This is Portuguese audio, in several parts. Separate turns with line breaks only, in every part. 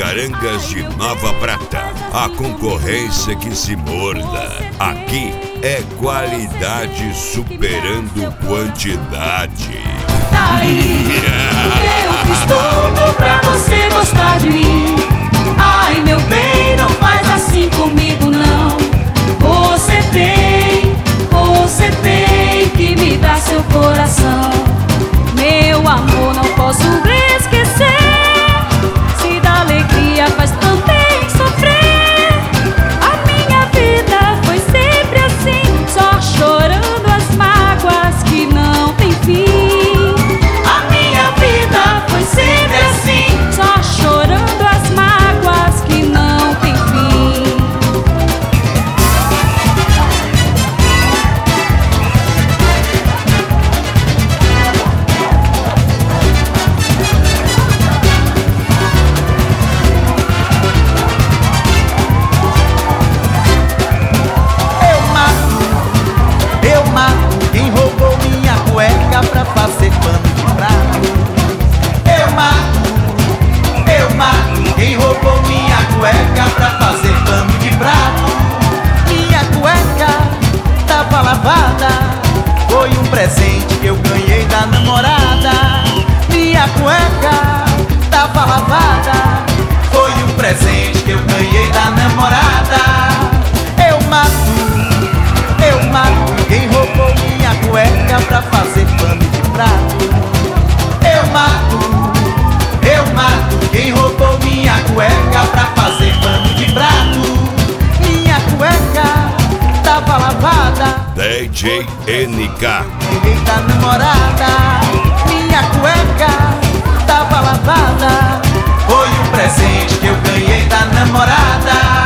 Carangas de Nova Prata, a concorrência que se morda. Aqui é qualidade superando quantidade.
Eu fiz tudo pra você gostar de mim. Ai, meu bem, não faz assim comigo não. Você tem que me dar seu coração. Meu amor, não posso esquecer. Se da alegria faz também sofrer. A minha vida foi sempre assim, só chorando as mágoas que não tem fim. A minha vida foi sempre assim, só chorando as mágoas que não tem fim.
Eu mato quem roubou minha cueca pra fazer pano de prato. Eu mato quem roubou minha cueca pra fazer pano de prato. Minha cueca tava lavada, foi um presente que eu ganhei da namorada. Minha cueca tava lavada, foi um presente que eu ganhei da namorada. Eu mato quem roubou minha cueca pra fazer pano de prato. Eu mato quem roubou minha cueca pra fazer pano de prato. Minha cueca tava lavada,
DJ NK.
ganhei da namorada. Minha cueca tava lavada, foi um presente que eu ganhei da namorada.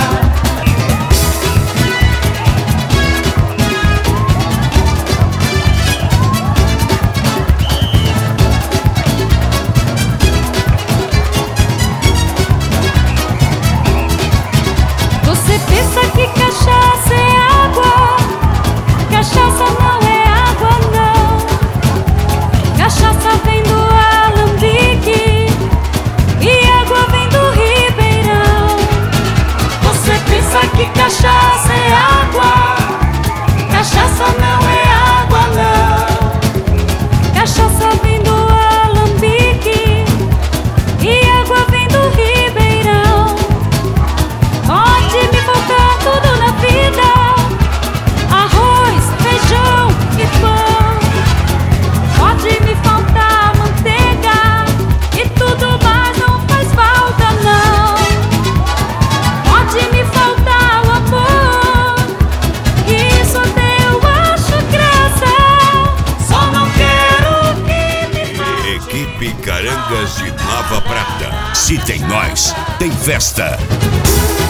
Você pensa que cachaça é água? Cachaça não é água, não. Cachaça vem do Alambique e água vem do Ribeirão. Você pensa que cachaça é água? Cachaça não é água, não. Cachaça vem do Alambique e água vem do Ribeirão. Pode me faltar tudo na vida: arroz, feijão e pão. Pode me faltar manteiga e tudo mais não faz falta, não. Pode me faltar o amor, isso até eu acho graça. Só não quero que me falte.
Equipe Carangas de Nova Prata. Se tem nós, tem festa.